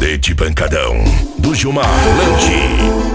CD de pancadão do Gilmar Lange.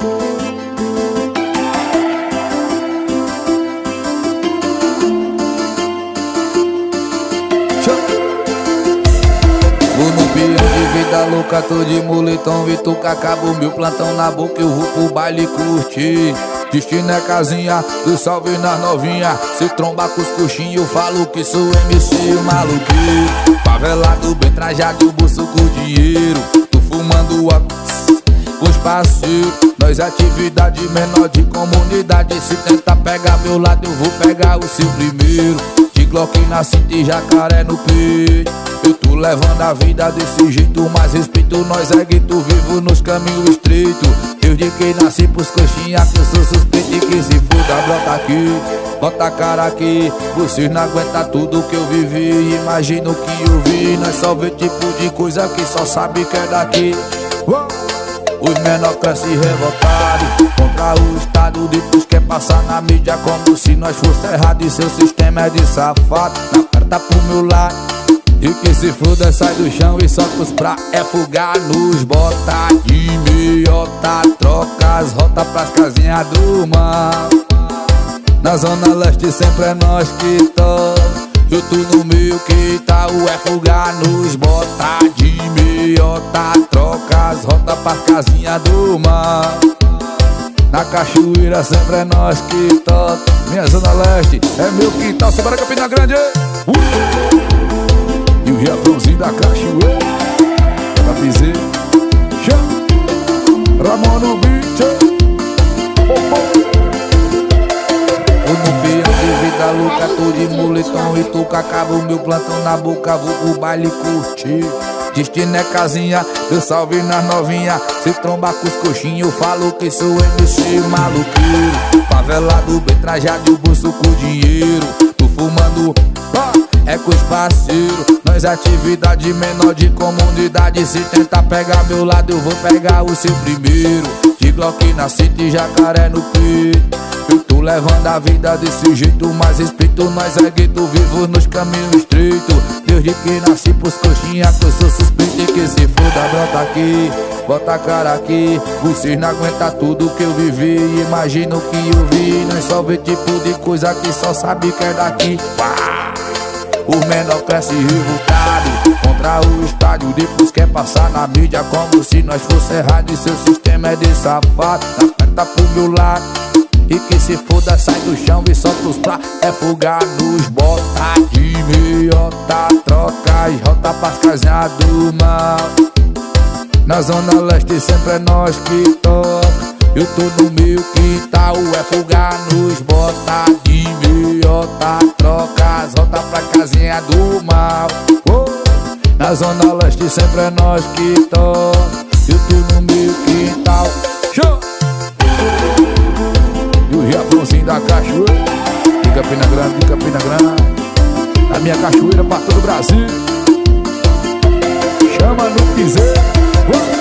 Vou no pião de vida louca, tô de moletom e tu acaba o meu plantão na boca, eu vou pro baile curtir. Destino é casinha, do salve nas novinha. Se tromba com os coxinhos, eu falo que sou MC maluquinho. Favelado, bem trajado, bolso com dinheiro. Tô fumando com os parceiros. Nós atividade menor de comunidade. Se tentar pegar meu lado, eu vou pegar o seu primeiro. De Glock na cinta e jacaré no peito. Eu tô levando a vida desse jeito, mas respeito nós é gueto vivo nos caminhos estreitos. Desde que nasci pros coxinha que eu sou suspeito e que se foda, brota aqui, bota a cara aqui. Vocês não aguentam tudo que eu vivi, imagina o que eu vi. Nós só vê tipo de coisa que só sabe que é daqui. Os menor crescem revoltados contra o Estado, depois quer passar na mídia como se nós fosse errado. E seu sistema é de safado, na carta pro meu lado. E que se foda, sai do chão e solta os pra é fugar nos bota de meiota, troca as rotas pras casinhas do mal. Na zona leste sempre é nós que toca. Eu tô no meio que tá o é fugar nos bota de meiota, troca as rotas pras casinhas do mal. Na cachoeira sempre é nós que toca. Minha zona leste é meu quintal, Sobra Campina Grande. E o Riachãozinho da cachoeira da piseira, Ramon no beat. Eu no pião de vida louca, tô de moletom e tu acaba o meu plantão na boca, vou pro baile curtir. Destino é casinha, eu salve nas novinha. Se tromba com os coxinhos, eu falo que sou MC maluqueiro. Favelado, bem trajado e o bolso com dinheiro. Tô fumando é com os parceiros. Nós atividade menor de comunidade. Se tentar pegar meu lado, eu vou pegar o seu primeiro. De Glock na cinta e jacaré no peito. Eu tô levando a vida desse jeito, mas respeito nós é gueto vivo nos caminhos estreitos. Desde que nasci pros coxinha que eu sou suspeito e que se foda, brota aqui, bota a cara aqui. Vocês não aguentam tudo que eu vivi, imagina o que eu vi. Nós só vê tipo de coisa que só sabe que é daqui. Os menor crescem revoltados contra o estádio, depois quer passar na mídia como se nós fosse errado. E seu sistema é de safado, na perna pro meu lado. E que se foda, sai do chão e solta os pra é fugar nos bota de meiota, troca as rotas pras casinhas do mal. Na zona leste sempre é nós que toca. Eu tô no meu quintal, é fugar nos bota de meiota, troca as rotas pra casinha do mal. Na zona leste sempre é nós que toca. Eu tô no meu quintal, e o Riachãozinho da cachoeira de Campina Grande, de Campina Grande. A minha cachoeira pra todo o Brasil. Chama no piseiro.